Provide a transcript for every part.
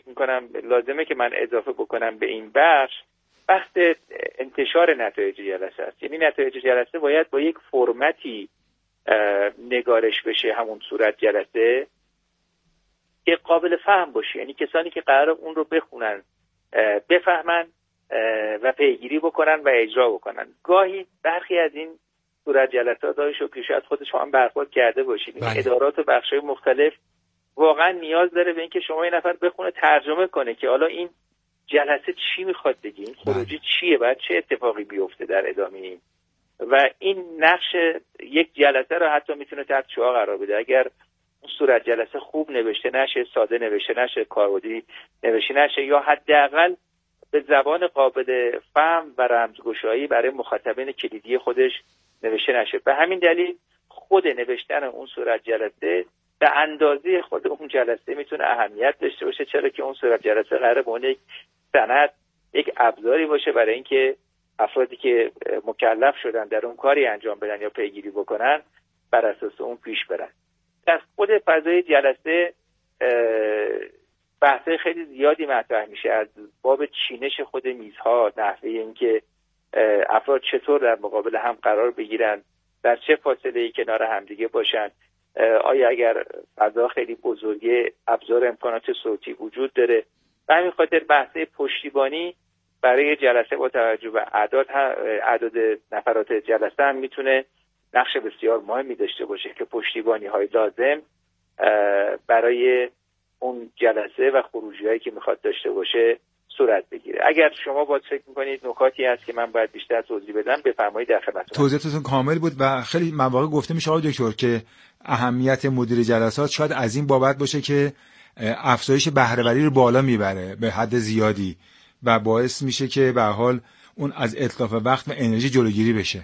فکر میکنم لازمه که من اضافه بکنم به این بخش انتشار نتایج جلسه است. یعنی نتایج جلسه باید با یک فرمتی نگارش بشه، همون صورت جلسه، که قابل فهم باشه. یعنی کسانی که قرار اون رو بخونن بفهمن و پیگیری بکنن و اجرا بکنن. گاهی برخی از این صورت جلسات داشت که شاید خود شما هم برخورد کرده باشید، ادارات و بخش‌های مختلف واقعا نیاز داره به اینکه شما یه نفر بخونه ترجمه کنه که حالا این جلسه چی میخواد بگه، این خروجی چیه، بعد چه اتفاقی بیفته در ادامه این. و این نقش یک جلسه رو حتی میتونه تحت شعاع قرار بده. اگر اون صورت جلسه خوب نوشته نشه، ساده نوشته نشه، کاربردی نوشته نشه، یا حداقل به زبان قابل فهم و رمزگشایی برای مخاطبین کلیدی خودش نوشته نشه. به همین دلیل خود نوشتن اون صورت جلسه به اندازه خود اون جلسه میتونه اهمیت داشته باشه، چرا که اون صورت جلسه قراره به اون یک سند، یک ابزاری باشه برای اینکه افرادی که مکلف شدن در اون کاری انجام بدن یا پیگیری بکنن بر اساس اون پیش برن. در خود فضای جلسه بحث‌های خیلی زیادی مطرح میشه، از باب چینش خود میزها، نحوه اینکه افراد چطور در مقابل هم قرار بگیرن، در چه فاصله‌ای کنار همدیگه باشن، آیا اگر فضا خیلی بزرگه ابزار امکانات صوتی وجود داره. به همین خاطر بحث پشتیبانی برای جلسه با توجه به اعداد نفرات جلسه هم میتونه نقش بسیار مهمی داشته باشه که پشتیبانی های لازم برای اون جلسه و خروجی هایی که میخواد داشته باشه صورت بگیره. اگر شما باید فکر میکنید نکاتی هست که من باید بیشتر توضیح بدم بفرمایید، در خدمتتون. توضیحاتتون کامل بود و خیلی مواقع گفته میشه آقای دکتر که اهمیت مدیر جلسات شاید از این بابت باشه که افزایش بهره‌وری رو بالا میبره به حد زیادی و باعث میشه که به هر حال اون از اتلاف وقت و انرژی جلوگیری بشه.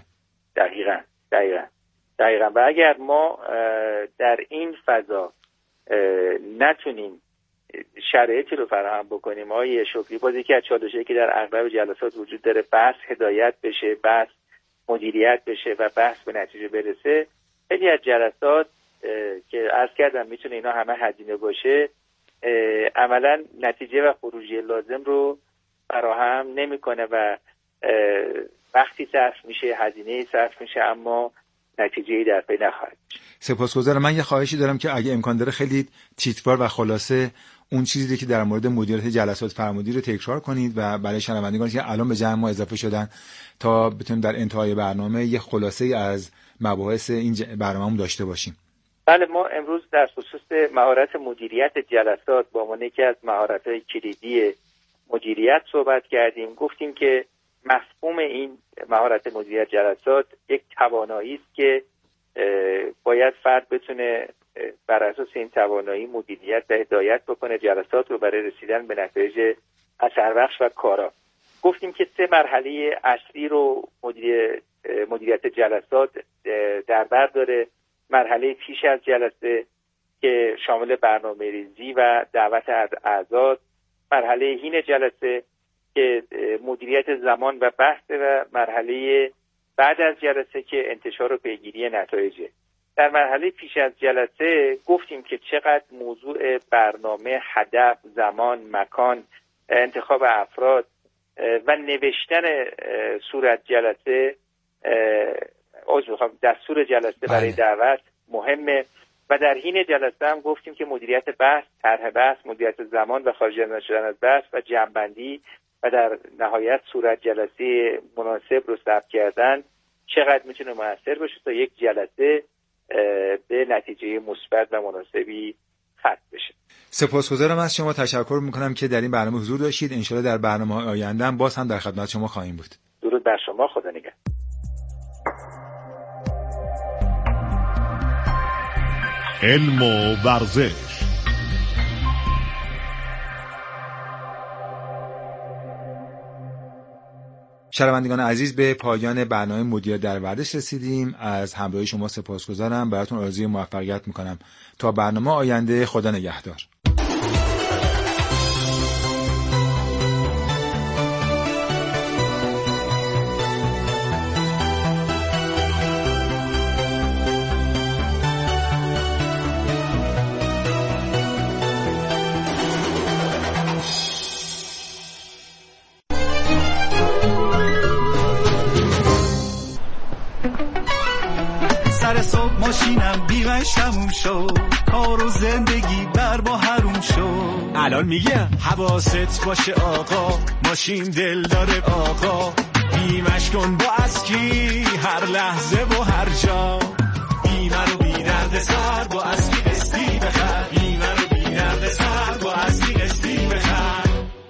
دقیقاً. و اگر ما در این فضا نتونیم شرایطی رو فراهم بکنیم، آقای شکری، باز یکی از چالشایی که در اغلب جلسات وجود داره، بحث هدایت بشه، بحث مدیریت بشه و بحث به نتیجه برسه. خیلی از جلسات که عرض کردم میتونه اینا همه هزینه باشه، عملا نتیجه و خروجی لازم رو فراهم نمیکنه و وقتی صرف میشه، هزینه صرف میشه، اما نتیجه‌ای در پی نخواهد. سپاسگزارم. من یه خواهشی دارم که اگه امکان داره خیلی تیتروار و خلاصه اون چیزی که در مورد مدیریت جلسات فرمودید رو تکرار کنید و برای شنوندگانی که الان به جمع ما اضافه شدن تا بتونیم در انتهای برنامه یه خلاصه‌ای از مباحث این برنامه‌مون داشته باشیم. بله، ما امروز در خصوص مهارت مدیریت جلسات با عنوان یکی از مهارت‌های کلیدی مدیریت صحبت کردیم. گفتیم که مفهوم این مهارت مدیریت جلسات یک توانایی است که باید فرد بتونه بر اساس این توانایی مدیریت و هدایت بکنه جلسات رو برای رسیدن به نتایج اثربخش و کارا. گفتیم که 3 مرحله اصلی رو مدیریت جلسات در بر داره. مرحله پیش از جلسه که شامل برنامه‌ریزی و دعوت اعضا، مرحله حین جلسه که مدیریت زمان و بحث، و مرحله بعد از جلسه که انتشار و پیگیری نتایجه. در مرحله پیش از جلسه گفتیم که چقدر موضوع برنامه، هدف، زمان، مکان، انتخاب افراد و نوشتن صورت جلسه، دستور جلسه برای دعوت مهمه. و در حین جلسه هم گفتیم که مدیریت بحث، طرح بحث، مدیریت زمان و خارج شدن از بحث و جمع‌بندی و در نهایت صورت جلسه مناسب رو ثبت کردن چقدر میتونه موثر باشه تا یک جلسه به نتیجه مثبت و مناسبی ختم بشه. سپاسگزارم از شما، تشکر میکنم که در این برنامه حضور داشتید. انشالله در برنامه آینده هم باز هم در خدمت شما خواهیم بود. درود بر شما، خدا نگهدار. علم و ورزش. شنوندگان عزیز، به پایان برنامه مدیریت در ورزش رسیدیم. از همراهی شما سپاسگزارم. براتون آرزوی موفقیت میکنم. تا برنامه آینده، خدا نگهدار. کارش تموم شد، کار و زندگی بر با حروم شد. الان میگم حواست باشه آقا، ماشین دل داره آقا، بیمش کن با اسکی هر لحظه و هر جا. بیمه رو بی درد سر با اسکی استی بخر، بیمه رو بی درد سر با اسکی استی بخر.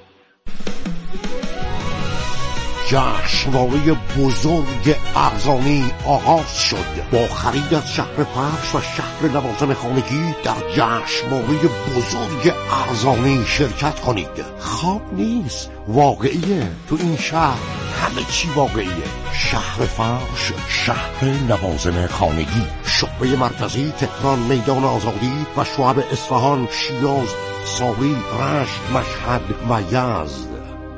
جشنواره بزرگ ارزانی آغاز شد. با خرید از شهر فرش و شهر لوازم خانگی در جشنواره بزرگ ارزانی شرکت کنید. خواب نیست، واقعیه. تو این شهر همه چی واقعیه. شهر فرش، شهر لوازم خانگی، شعبه مرکزی تهران، میدان آزادی و شعب اصفهان، شیراز، ساوی، رشت، مشهد و یزد.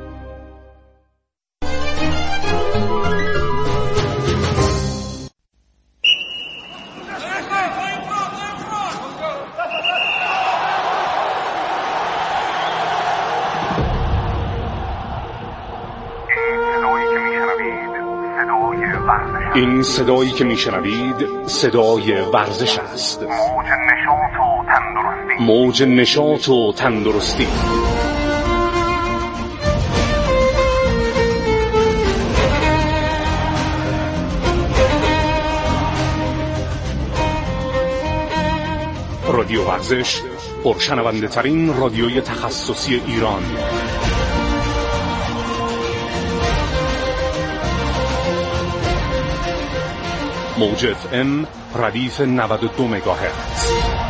این صدایی که میشنوید صدای ورزش است. موج نشاط و تندرستی. رادیو ورزش، پرشنونده ترین رادیوی تخصصی ایران. موج FM ردیف 92 مگاهرتز.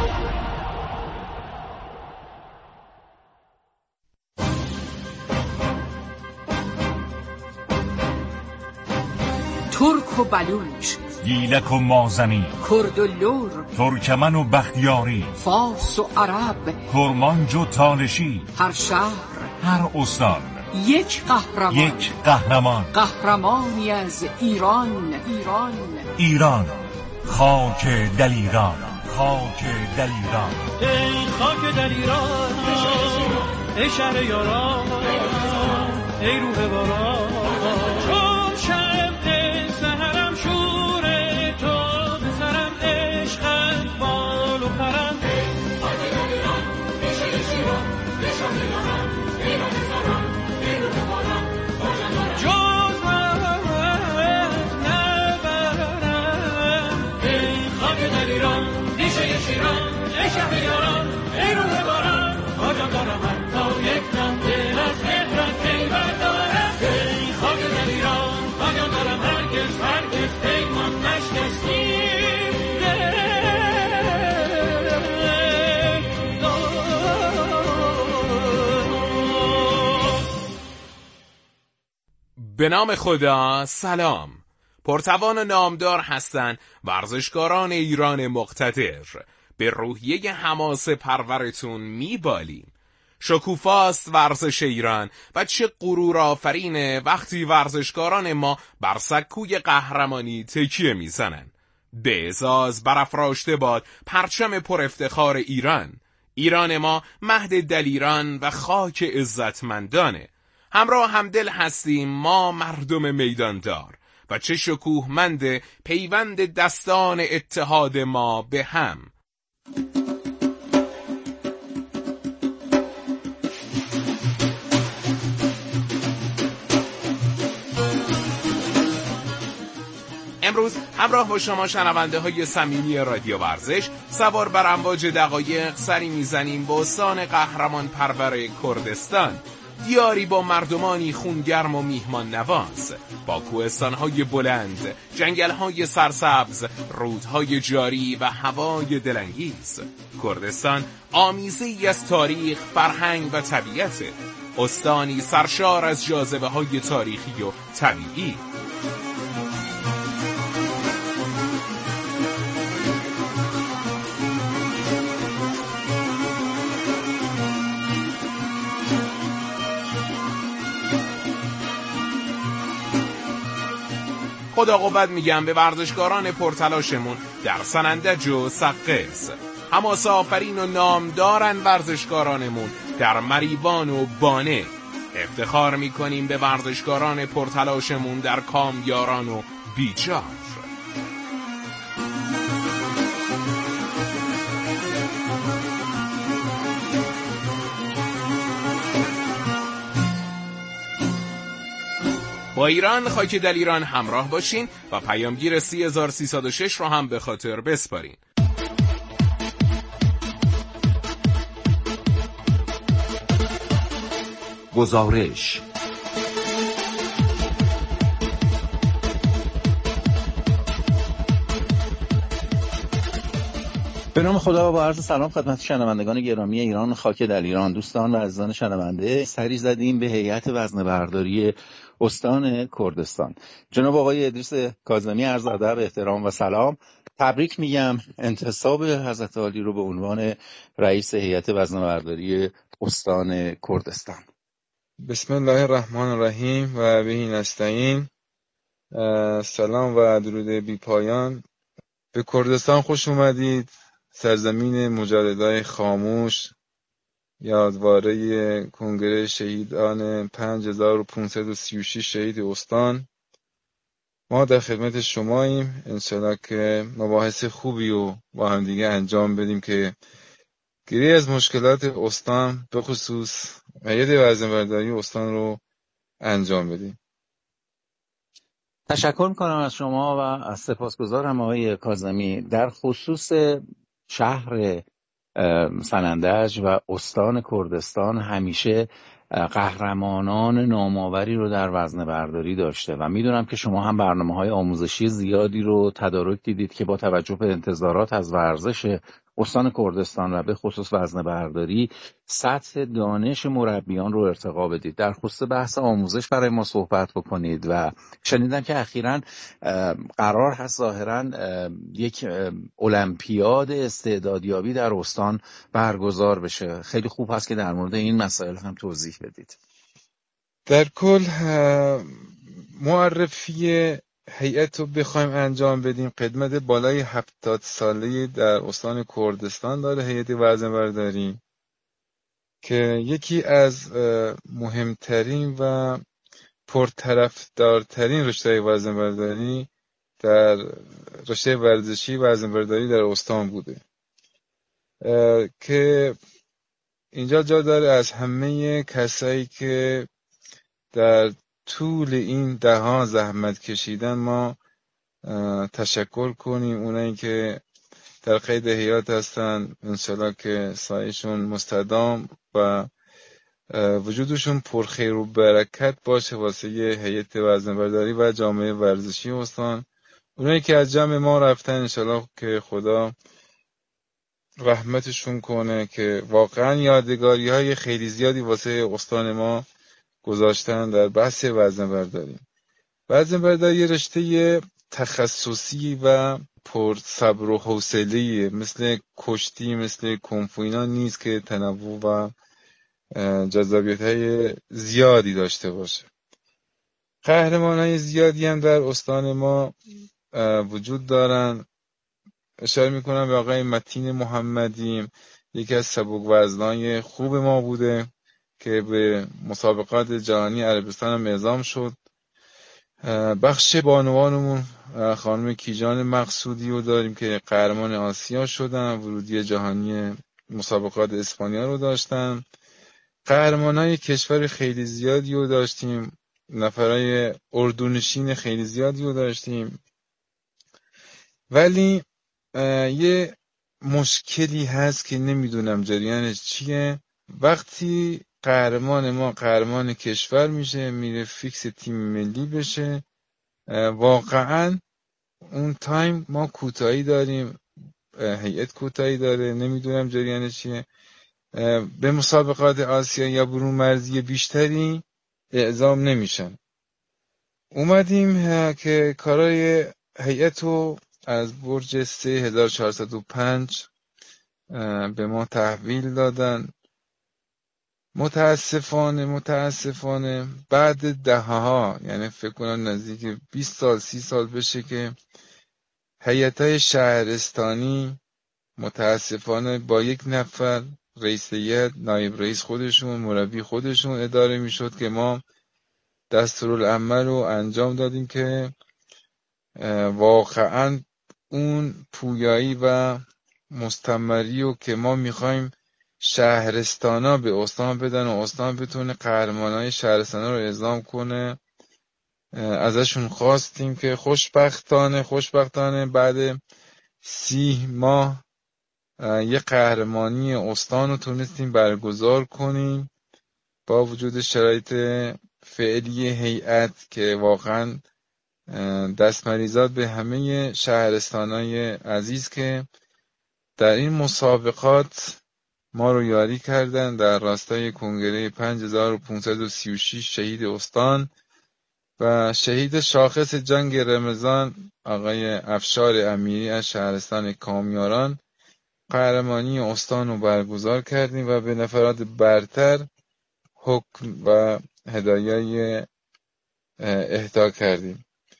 ترک و بلوچ، گیلک و مازنی، کرد و لور، ترکمن و بختیاری، فارس و عرب، کرمانج و تالشی. هر شهر، هر استان یک قهرمان، یک قهرمان. قهرمانی از ایران. ایران، خاک دلیران، خاک دلیران. ای خاک دلیران، ای شهر یاران، ای روح باران. چون شب سحرم شور تو، بسرم عشقت بال و پرم. ای خاک دلیران، ای شهر شیران، ای شهر یاران، ای روح باران، ای روح باران. جز نبرم ای خاک دلیران، ریشه شیران، ای شهر یاران، ای روح باران. آجام دارم حتی یک دم دل از مهرت پی بردارم. ای خاک دلیران، آجام دارم هرگز پیمان نشکستیم. به نام خدا. سلام. پرتوان و نامدار هستند ورزشکاران ایران مقتدر. به روحیه حماسه پرورتون میبالیم. شکوفاست ورزش ایران و چه غرور آفرینه وقتی ورزشکاران ما بر سکوی قهرمانی تکیه میزنن. به اعزاز برافراشته باد پرچم پر افتخار ایران. ایران ما مهد دلیران و خاک عزتمندانه. همراه همدل هستیم ما مردم میداندار و چه شکوهمند پیوند دستان اتحاد ما به هم. امروز همراه با شما شنونده های صمیمی رادیو ورزش سوار بر امواج دقایق سری میزنیم به استان قهرمان پرور کردستان، دیاری با مردمانی خونگرم و میهمان نواز، با کوهستان‌های بلند، جنگل‌های سرسبز، رودهای جاری و هوای دلانگیز. کردستان آمیزه‌ای از تاریخ، فرهنگ و طبیعت، استانی سرشار از جاذبه‌های تاریخی و طبیعی. خدا قوت میگم به ورزشکاران پرتلاشمون در سنندج و سقز. حماسه آفرین و نامدارن ورزشکارانمون در مریوان و بانه. افتخار میکنیم به ورزشکاران پرتلاشمون در کامیاران و بیجار. با ایران خاک دلیران همراه باشین و پیامگیر 3306 رو هم به خاطر بسپارین. گزارش به نام خدا و با عرض سلام خدمت شنوندگان گرامی ایران خاک دلیران، دوستان و عزیزان شنونده، سری زدیم به هیئت وزنه‌برداری استان کردستان. جناب آقای ادریس کاظمی، عرض ادب، احترام و سلام. تبریک میگم انتصاب حضرت عالی رو به عنوان رئیس هیئت وزنه‌برداری استان کردستان. بسم الله الرحمن الرحیم و بهی نستعین. سلام و درود بی پایان. به کردستان خوش اومدید، سرزمین مجاهدای خاموش، یادواره کنگره شهیدان 5536 شهید استان. ما در خدمت شماییم، انشالله که مباحث خوبی رو با هم دیگه انجام بدیم که گیری از مشکلات استان به خصوص هیئت وزنه‌برداری استان رو انجام بدیم. تشکر میکنم از شما و از سپاسگزارم آقای کاظمی. در خصوص شهر سنندج و استان کردستان همیشه قهرمانان نامآوری رو در وزنه‌برداری داشته و میدونم که شما هم برنامه‌های آموزشی زیادی رو تدارک دیدید که با توجه به انتظارات از ورزش استان کردستان و به خصوص وزنه‌برداری سطح دانش مربیان رو ارتقا بدید. در خصوص بحث آموزش برای ما صحبت بکنید و شنیدم که اخیراً قرار هست ظاهراً یک المپیاد استعدادیابی در استان برگزار بشه. خیلی خوب هست که در مورد این مسائل هم توضیح بدید. در کل معرفی هیئت رو بخوایم انجام بدیم، خدمت بالای 70 ساله در استان کردستان داره هیئت وزنه‌برداری که یکی از مهمترین و پرطرفدارترین رشته وزنه‌برداری در رشته ورزشی وزنه‌برداری در استان بوده که اینجا جا داره از همه کسایی که در طول این دهها زحمت کشیدن ما تشکر کنیم. اونایی که در قید هیئت هستن انشالله که سایشون مستدام و وجودشون پرخیر و برکت باشه واسه هیئت وزنه‌برداری و جامعه ورزشی استان. اونایی که از جمع ما رفتن انشالله که خدا رحمتشون کنه که واقعا یادگاری های خیلی زیادی واسه استان ما گذاشتن در بحث وزنه‌برداری. وزنه‌برداری یه رشته تخصصی و پر صبر و حوصله، مثل کشتی، مثل کنفو اینا نیست که تنوع و جذابیت‌های زیادی داشته باشه. قهرمان‌های زیادی هم در استان ما وجود دارن. اشاره میکنم به آقای متین محمدی، یکی از سبک‌وزنای خوب ما بوده که به مسابقات جهانی عربستان هم اعزام شد. بخش بانوانمون خانم کیجان مقصودی رو داریم که قهرمان آسیا شدن، ورودی جهانی مسابقات اسپانیا رو داشتن. قهرمانای کشور خیلی زیادی رو داشتیم، نفرای اردونشین خیلی زیادی رو داشتیم. ولی یه مشکلی هست که نمیدونم جریانش چیه. وقتی قهرمان ما قهرمان کشور میشه، میره فیکس تیم ملی بشه، واقعا اون تایم ما کوتاهی داریم، هیئت کوتاهی داره، نمیدونم جریانش چیه. به مسابقات آسیا یا برون مرزی بیشتری اعزام نمیشن. اومدیم که کارای هیئت رو از برج 3405 به ما تحویل دادن. متاسفانه بعد دهها، یعنی فکر کنم نزدیک 20 سال 30 سال بشه که هیئت‌های شهرستانی متاسفانه با یک نفر رئیس هیئت، نایب رئیس خودشون، مربی خودشون اداره میشد که ما دستورالعمل رو انجام دادیم که واقعا اون پویایی و مستمری رو که ما میخوایم شهرستانا به استان بدن و استان بتونه قهرمانای شهرستانا رو اعزام کنه ازشون خواستیم که خوشبختانه بعد 30 ماه یه قهرمانی استان رو تونستیم برگزار کنیم با وجود شرایط فعلی هیئت که واقعا دستمریزاد به همه شهرستانای عزیز که در این مسابقات ما رو یاری کردن در راستای کنگره 5536 شهید استان و شهید شاخص جنگ رمضان آقای افشار امیری از شهرستان کامیاران قهرمانی استان رو برگزار کردیم و به نفرات برتر حکم و هدایای اهدا کردیم.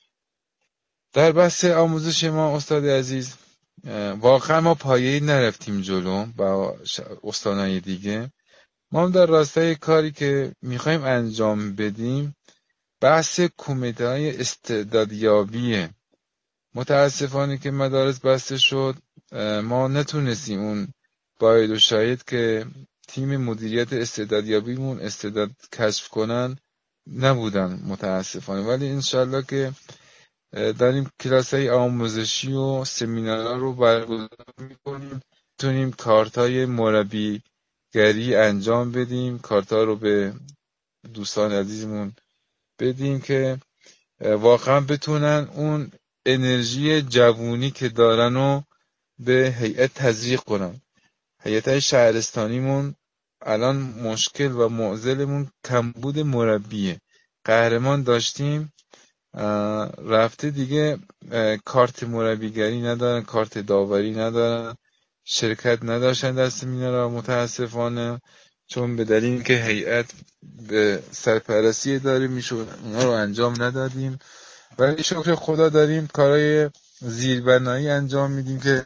در بحث آموزش ما استاد عزیز واقعا ما پایه‌ای نرفتیم جلو با استانهای دیگه. ما هم در راستای کاری که میخوایم انجام بدیم بحث کمیته‌های استعدادیابیه. متاسفانه که مدارس بسته شد ما نتونستیم اون باید و شاید که تیم مدیریت استعدادیابیمون استعداد کشف کنن نبودن متاسفانه، ولی انشالله که داریم کلاس‌های آموزشی و سمینارها رو برگزار می‌کنیم، می‌تونیم کارت‌های مربیگری انجام بدیم، کارت‌ها رو به دوستان عزیزمون بدیم که واقعا بتونن اون انرژی جوونی که دارن رو به هیئت تزریق کنن. هیئت‌های شهرستانیمون الان مشکل و معضلمون کمبود مربیه. قهرمان داشتیم رفته دیگه کارت مربیگری ندارن، کارت داوری ندارن، شرکت نداشتن در سمینارها متاسفانه، چون به دلیل اینکه هیئت به سرپرستی داره میشه اونا رو انجام ندادیم. ولی شکر خدا داریم کارهای زیربنایی انجام میدیم که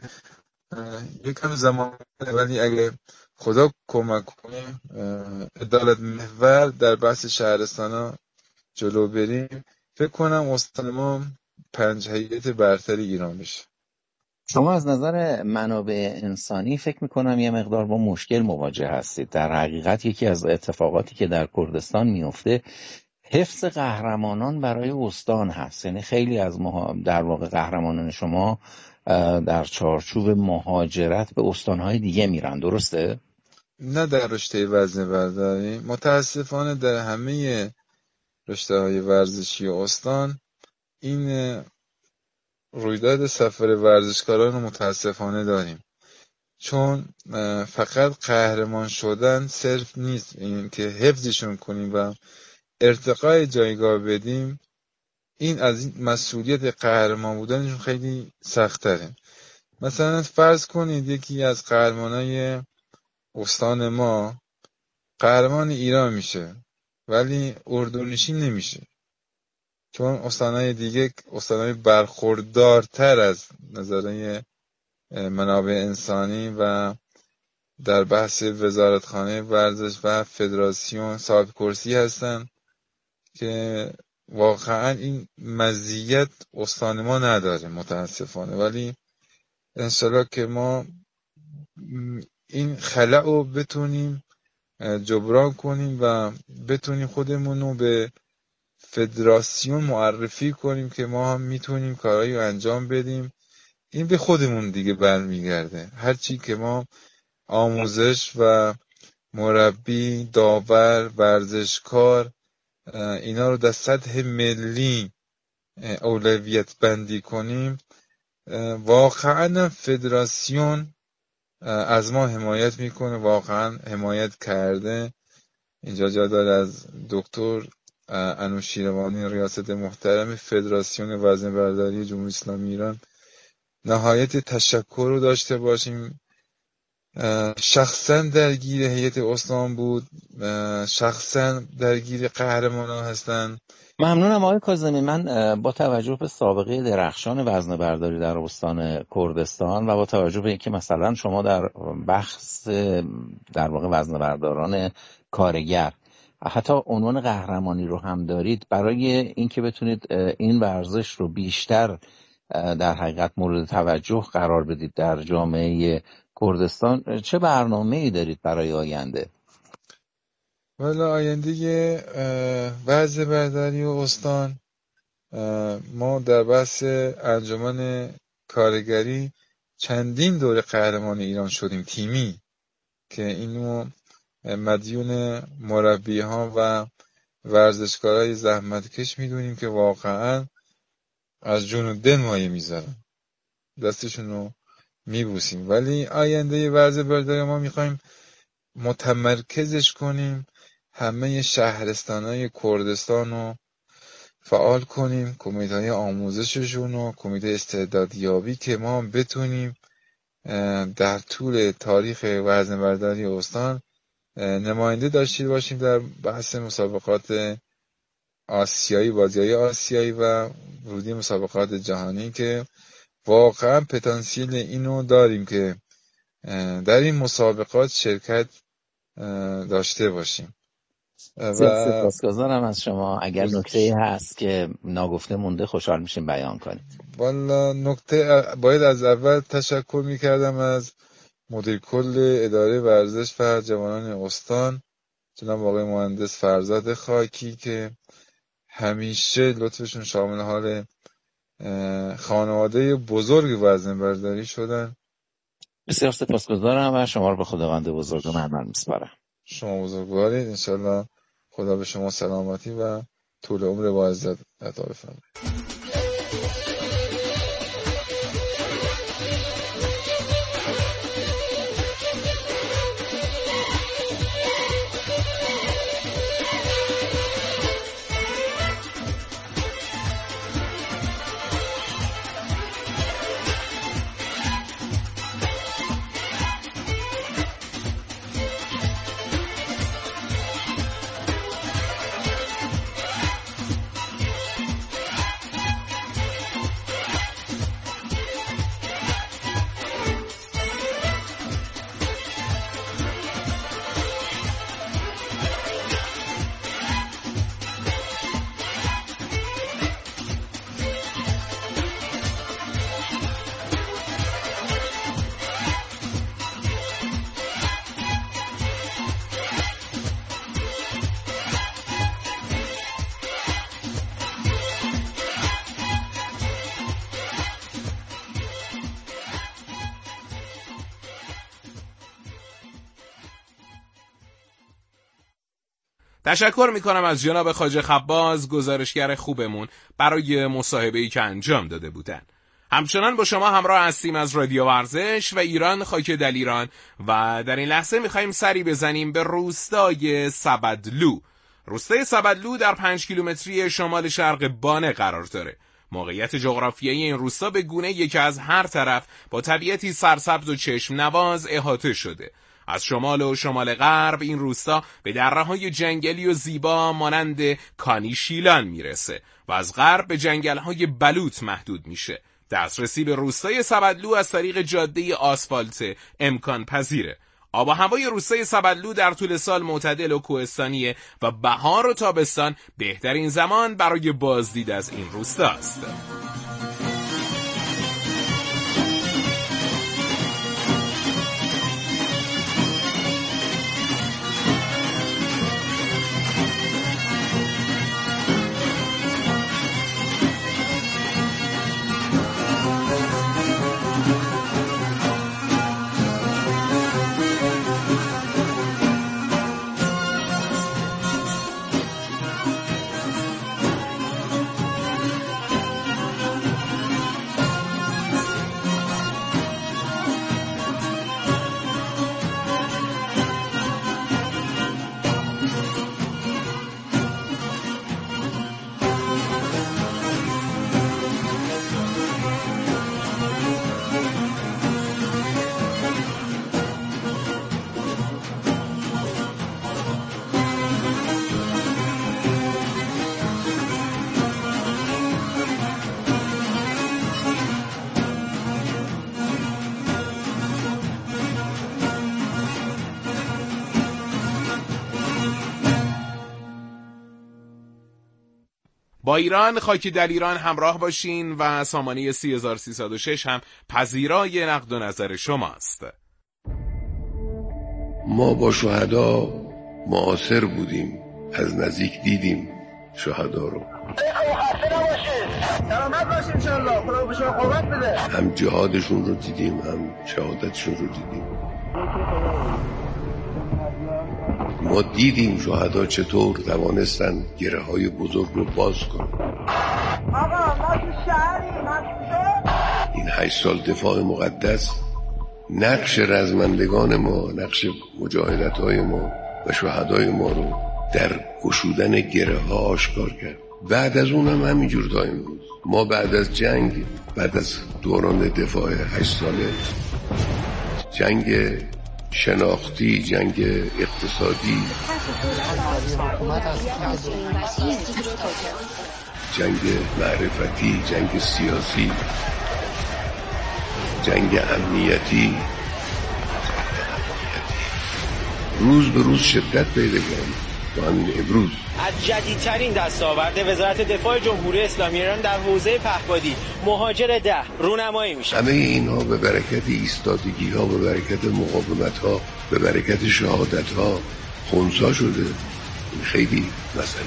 یکم زمان، ولی اگه خدا کمک کنه عدالت محور در بحث شهرستانا جلو بریم، فکر کنم استان ما 5 هیئت برتر ایران بشه. شما از نظر منابع انسانی فکر میکنم یه مقدار با مشکل مواجه هستید. در حقیقت یکی از اتفاقاتی که در کردستان میفته حفظ قهرمانان برای استان هست. یعنی خیلی از در واقع قهرمانان شما در چارچوب مهاجرت به استانهای دیگه میرن، درسته؟ نه در رشته وزنه برداری، متاسفانه در همه رشته‌های ورزشی استان این رویداد سفر ورزشکاران رو متاسفانه داریم، چون فقط قهرمان شدن صرف نیست، این که حفظشون کنیم و ارتقای جایگاه بدیم، این از این مسئولیت قهرمان بودنشون خیلی سخت‌تره. مثلا فرض کنید یکی از قهرمانای استان ما قهرمان ایران میشه ولی اردونشین نمیشه، چون استانهای دیگه استانهای برخوردارتر از نظریه منابع انسانی و در بحث وزارتخانه ورزش و فدراسیون صاحب کرسی هستن که واقعا این مزیت استان ما نداره متاسفانه. ولی انشالله که ما این خلأ رو بتونیم جبران کنیم و بتونیم خودمون رو به فدراسیون معرفی کنیم که ما هم میتونیم کارهایی رو انجام بدیم. این به خودمون دیگه برمیگرده. هرچی که ما آموزش و مربی، داور، ورزشکار اینا رو در سطح ملی اولویت بندی کنیم، واقعا فدراسیون از ما حمایت میکنه، واقعا حمایت کرده. اینجا جا داره از دکتر انوشیروانی ریاست محترم فدراسیون وزنه برداری جمهوری اسلامی ایران نهایت تشکر رو داشته باشیم. شخصا درگیر هیئت استان بود، شخصا درگیر قهرمانان هستن. ممنونم آقای کاظمی. من با توجه به سابقه درخشان وزنه برداری در استان کردستان و با توجه به اینکه مثلا شما در بخش در واقع وزنه برداران کارگر حتی عنوان قهرمانی رو هم دارید، برای اینکه بتونید این ورزش رو بیشتر در حقیقت مورد توجه قرار بدید در جامعه کردستان، چه برنامه‌ای دارید برای آینده؟ والا آینده وزنه برداری و استان ما در بحث انجمن کارگری چندین دوره قهرمان ایران شدیم تیمی، که اینو مدیون مربی ها و ورزشکارای زحمتکش میدونیم که واقعا از جون و دل مایه میذارن، دستشون رو میبوسیم. ولی آینده ورزش برداری ما میخوایم متمرکزش کنیم، همه شهرستانهای کردستان رو فعال کنیم، کمیته‌های آموزششون و کمیته استعدادیابی، که ما بتونیم در طول تاریخ وزنه‌برداری استان نماینده داشته باشیم در بحث مسابقات آسیایی، بازی‌های آسیایی و ورودی مسابقات جهانی، که واقعا پتانسیل اینو داریم که در این مسابقات شرکت داشته باشیم. سپاسگزارم از شما. اگر نکته‌ای هست که ناگفته مونده خوشحال میشیم بیان کنیم. والا نکته باید از اول تشکر میکردم از مدیر کل اداره ورزش و جوانان استان جناب آقای مهندس فرزاد خاکی، که همیشه لطفشون شامل حال خانواده بزرگ وزنه‌برداری شدن. بسیار سپاسگزارم و شما رو به خداوند بزرگ و ممنون میسپارم. شما بزرگوارید، انشالله خدا به شما سلامتی و طول عمر با عزت عطا بفرماید. تشکر میکنم از جناب خواجه خباز، گزارشگر خوبمون، برای مصاحبه‌ای که انجام داده بودن. همچنان با شما همراه هستیم از رادیو ورزش و ایران خاک دلیران و در این لحظه میخوایم سری بزنیم به روستای سبدلو. روستای سبدلو در 5 کیلومتری شمال شرق بانه قرار داره. موقعیت جغرافیایی این روستا به گونه‌ای که از هر طرف با طبیعتی سرسبز و چشم نواز احاطه شده. از شمال و شمال غرب این روستا به دره‌های جنگلی و زیبا مانند کانی شیلان میرسه و از غرب به جنگل‌های بلوط محدود میشه. دسترسی به روستای سبدلو از طریق جاده آسفالت امکان پذیره. آب و هوای روستای سبدلو در طول سال معتدل و کوهستانیه و بهار و تابستان بهترین زمان برای بازدید از این روستاست. با ایران خاک دلیران همراه باشین و سامانه 3306 هم پذیرای نقد و نظر شماست. ما با شهدا معاصر بودیم، از نزدیک دیدیم شهدا رو. هم جهادشون رو دیدیم، هم شهادتشون رو دیدیم. ما دیدیم شهدا چطور توانستن گره های بزرگ رو باز کنن. این 8 سال دفاع مقدس نقش رزمندگان ما، نقش مجاهدت های ما و شهدای ما رو در گشودن گره ها آشکار کرد. بعد از اونم همینجور تا امروز ما بعد از جنگ، بعد از دوران دفاع 8 ساله، جنگ شناختی، جنگ اقتصادی، جنگ معرفتی، جنگ سیاسی، جنگ امنیتی، روز به روز شدت پیدا کرد. تا همین امروز از جدیدترین دستاورد وزارت دفاع جمهوری اسلامی ایران در حوزه پهپادی مهاجر 10 رونمایی میشه. همه اینها به برکت ایستادگی ها، به برکت مقاومت ها، به برکت شهادت ها خنثی شده. این خیلی مسئله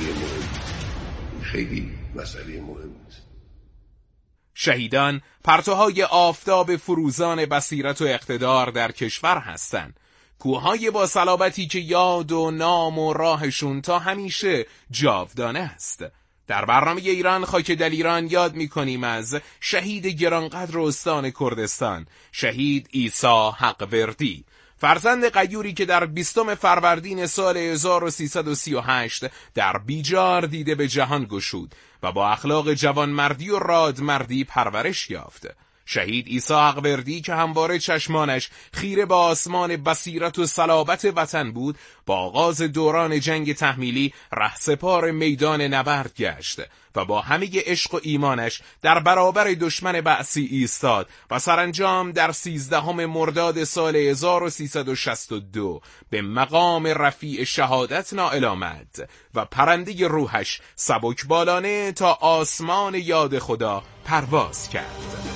مهم است. شهیدان پرتوهای آفتاب فروزان بصیرت و اقتدار در کشور هستند. کوههای با صلابتی که یاد و نام و راهشون تا همیشه جاودانه است. در برنامه ایران خاک دلیران یاد می‌کنیم از شهید گرانقدر استان کردستان، شهید عیسی حقوردی، فرزند غیوری که در 20 فروردین سال 1338 در بیجار دیده به جهان گشود و با اخلاق جوانمردی و رادمردی پرورش یافت. شهید عیسی حقوردی که همواره چشمانش خیره به آسمان بصیرت و صلابت وطن بود، با آغاز دوران جنگ تحمیلی رهسپار میدان نبرد گشت و با همه عشق و ایمانش در برابر دشمن بعثی ایستاد و سرانجام در 13 مرداد سال 1362 به مقام رفیع شهادت نائل آمد و پرنده روحش سبکبالانه تا آسمان یاد خدا پرواز کرد.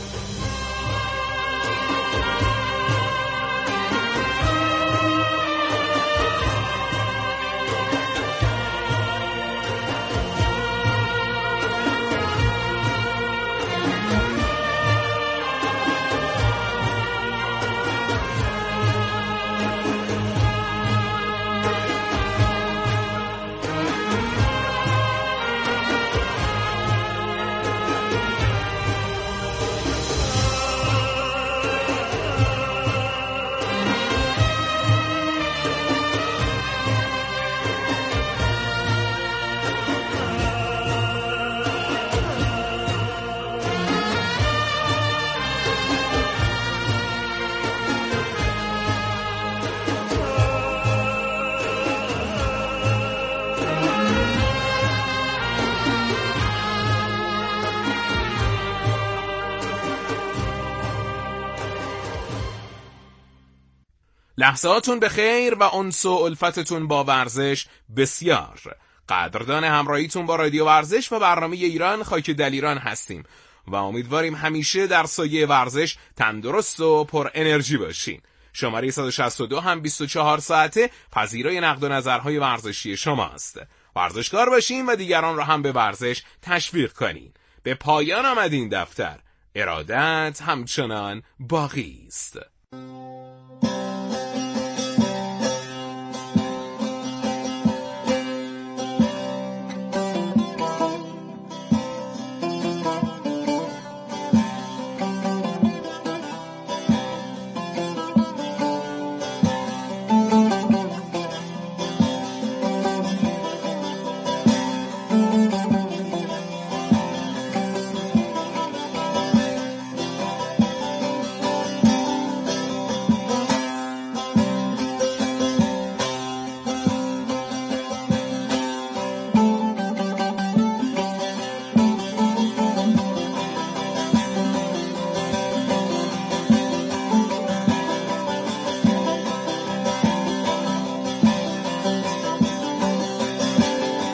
لحظاتون به خیر و انس و الفتتون با ورزش بسیار. قدردان همراهیتون با رادیو ورزش و برنامه ایران خاک دلیران هستیم و امیدواریم همیشه در سایه ورزش تندرست و پر انرژی باشین. شماره 162 هم 24 ساعته پذیرای نقد و نظرهای ورزشی شماست. ورزشکار باشین و دیگران را هم به ورزش تشویق کنین. به پایان آمد این دفتر. ارادت همچنان باقی است.